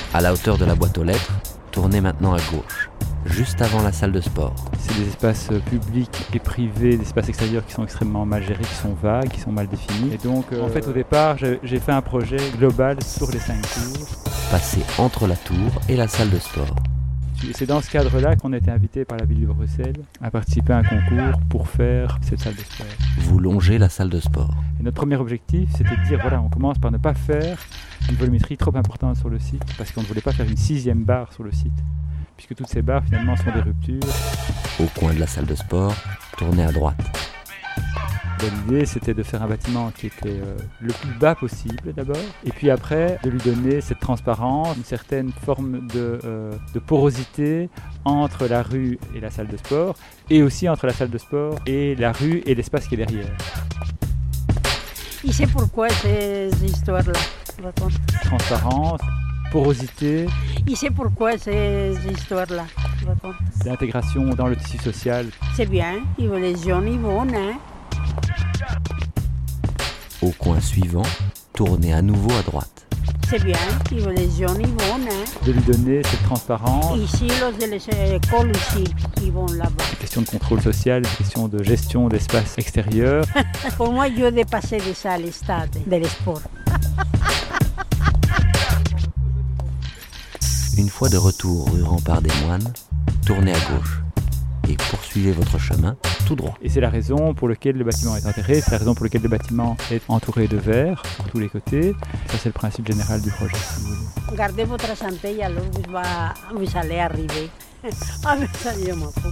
À la hauteur de la boîte aux lettres, tournez maintenant à gauche, juste avant la salle de sport. C'est des espaces publics et privés, des espaces extérieurs qui sont extrêmement mal gérés, qui sont vagues, qui sont mal définis. Et donc, en fait, au départ, j'ai fait un projet global sur les 5 tours. Passez entre la tour et la salle de sport. C'est dans ce cadre-là qu'on a été invité par la ville de Bruxelles à participer à un concours pour faire cette salle de sport. Vous longez la salle de sport. Et notre premier objectif, c'était de dire, voilà, on commence par ne pas faire une volumétrie trop importante sur le site, parce qu'on ne voulait pas faire une 6e barre sur le site, puisque toutes ces barres, finalement, sont des ruptures. Au coin de la salle de sport, tournez à droite. L'idée, c'était de faire un bâtiment qui était le plus bas possible d'abord, et puis après de lui donner cette transparence, une certaine forme de porosité entre la rue et la salle de sport, et aussi entre la salle de sport et la rue et l'espace qui est derrière. Et c'est pourquoi ces histoires-là, raconte. Transparence, porosité. Et c'est pourquoi ces histoires-là, raconte. L'intégration dans le tissu social. C'est bien, les jeunes ils vont, hein. Au coin suivant, tournez à nouveau à droite. C'est bien, les jeunes ils vont, hein. De lui donner cette transparence. Ici, les écoles aussi, ils vont là-bas. Des questions de contrôle social, des questions de gestion d'espace extérieur. Pour moi, je dépassais de ça les stades de sport. Une fois de retour rue Rempart des Moines, tournez à gauche et poursuivez votre chemin tout droit. Et c'est la raison pour laquelle le bâtiment est enterré, c'est la raison pour laquelle le bâtiment est entouré de verre sur tous les côtés. Ça, c'est le principe général du projet, si vous voulez. Gardez votre santé et alors vous allez arriver. Ah, mais ça, je m'en fous.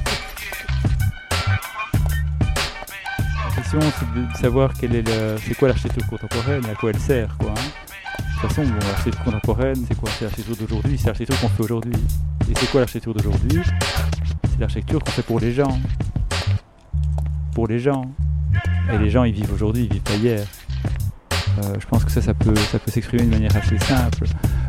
La question, c'est de savoir c'est quoi l'architecture contemporaine et à quoi elle sert, quoi. De toute façon, l'architecture contemporaine, c'est quoi? C'est l'architecture d'aujourd'hui, c'est l'architecture qu'on fait aujourd'hui. Et c'est quoi l'architecture d'aujourd'hui? C'est l'architecture qu'on fait pour les gens. Pour les gens. Et les gens, ils vivent aujourd'hui, ils vivent pas hier. Je pense que ça peut s'exprimer de manière assez simple.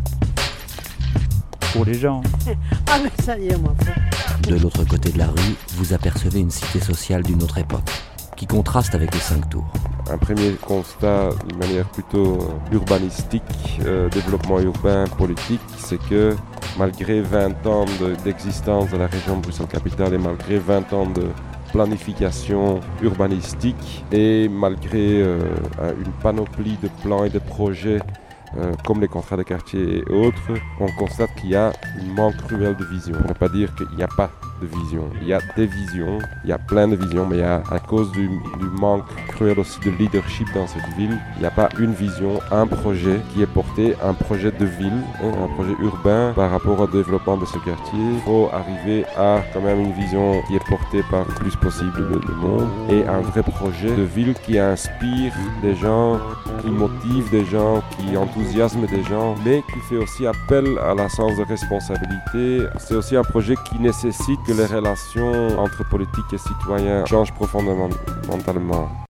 Pour les gens. Ah, mais ça, je m'en fous. De l'autre côté de la rue, vous apercevez une cité sociale d'une autre époque, qui contraste avec les 5 tours. Un premier constat, d'une manière plutôt urbanistique, développement urbain, politique, c'est que malgré 20 ans d'existence de la région de Bruxelles-Capitale et malgré 20 ans de planification urbanistique et malgré une panoplie de plans et de projets comme les contrats de quartier et autres, on constate qu'il y a un manque cruel de vision. On ne peut pas dire qu'il n'y a pas de vision. Il y a des visions, il y a plein de visions, mais à cause du manque cruel aussi de leadership dans cette ville, il n'y a pas une vision, un projet qui est porté, un projet de ville, un projet urbain par rapport au développement de ce quartier. Il faut arriver à quand même une vision qui est portée par le plus possible de monde et un vrai projet de ville qui inspire des gens, qui motive des gens, qui enthousiasme des gens, mais qui fait aussi appel à la sens de responsabilité. C'est aussi un projet qui nécessite que les relations entre politiques et citoyens changent profondément.